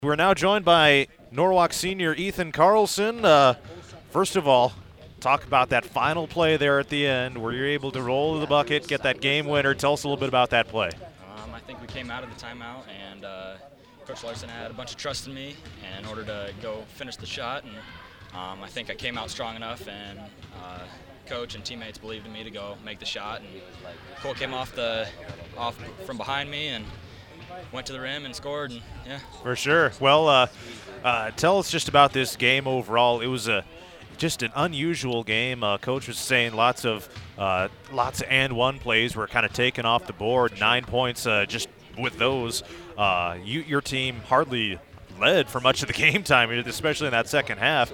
We're now joined by Norwalk senior Ethan Carlson. First of all, talk about that final play there at the end where you're able to roll to the bucket, get that game winner. Tell us a little bit about that play. I think we came out of the timeout, and Coach Larson had a bunch of trust in me in order to go finish the shot. And I think I came out strong enough, and Coach and teammates believed in me to go make the shot. And Cole came off from behind me and went to the rim and scored. And yeah. For sure. Well, tell us just about this game overall. It was just an unusual game. Coach was saying lots of and one plays were kind of taken off the board. 9 points just with those. Your team hardly led for much of the game time, especially in that second half.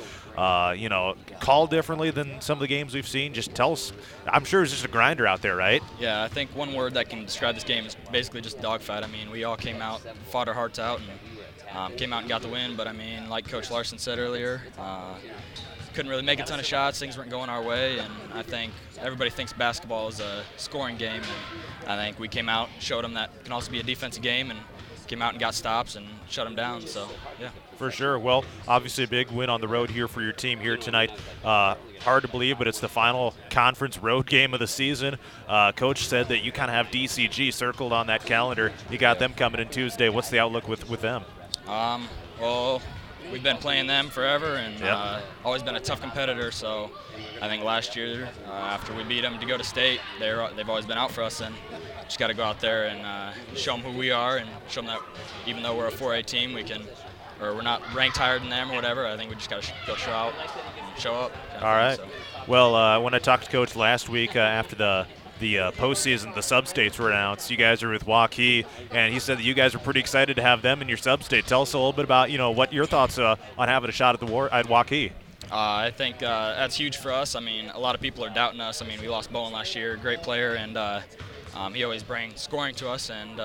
Called differently than some of the games we've seen. Just tell us. I'm sure it's just a grinder out there, right? Yeah, I think one word that can describe this game is basically just dogfight. I mean, we all came out, fought our hearts out, and came out and got the win. But I mean, like Coach Larson said earlier, couldn't really make a ton of shots. Things weren't going our way, and I think everybody thinks basketball is a scoring game. And I think we came out, showed them that it can also be a defensive game, and came out and got stops and shut them down. So, yeah. For sure. Well, obviously a big win on the road here for your team here tonight. Hard to believe, but it's the final conference road game of the season. Coach said that you kind of have DCG circled on that calendar. You got them coming in Tuesday. What's the outlook with them? Well, we've been playing them forever and always been a tough competitor. So I think last year, after we beat them to go to state, they've always been out for us, and just got to go out there and show them who we are and show them that even though we're a 4A team, we're not ranked higher than them or whatever. I think we just got to go show up. All right. So. Well, when I talked to Coach last week after the postseason, the sub-states were announced. You guys are with Waukee, and he said that you guys are pretty excited to have them in your sub-state. Tell us a little bit about what your thoughts on having a shot at at Waukee. I think that's huge for us. I mean, a lot of people are doubting us. I mean, we lost Bowen last year, great player, and he always brings scoring to us. And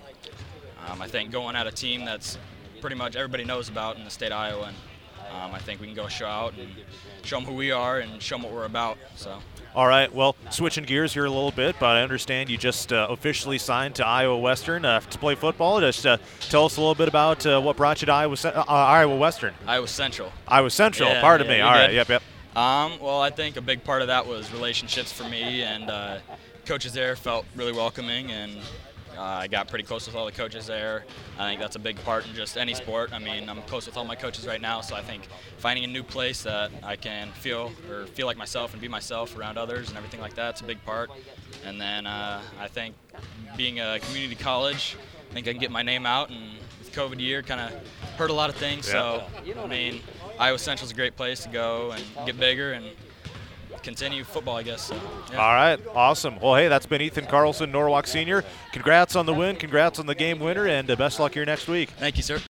I think going at a team that's pretty much everybody knows about in the state of Iowa, and I think we can go show out and show them who we are and show them what we're about. So. All right, well, switching gears here a little bit, but I understand you just officially signed to Iowa Western to play football. Just tell us a little bit about what brought you to Iowa Western. Iowa Central. Iowa Central, pardon me. All right, yep. Well, I think a big part of that was relationships for me, and coaches there felt really welcoming, and I got pretty close with all the coaches there. I think that's a big part in just any sport. I mean, I'm close with all my coaches right now, so I think finding a new place that I can feel like myself and be myself around others and everything like that's a big part. And then I think being a community college, I think I can get my name out, and with COVID year kind of hurt a lot of things. So, I mean, Iowa Central's a great place to go and get bigger and continue football, I guess. So, yeah. All right, awesome. Well, hey, that's been Ethan Carlson, Norwalk Senior. Congrats on the win, congrats on the game winner, and best of luck here next week. Thank you, sir.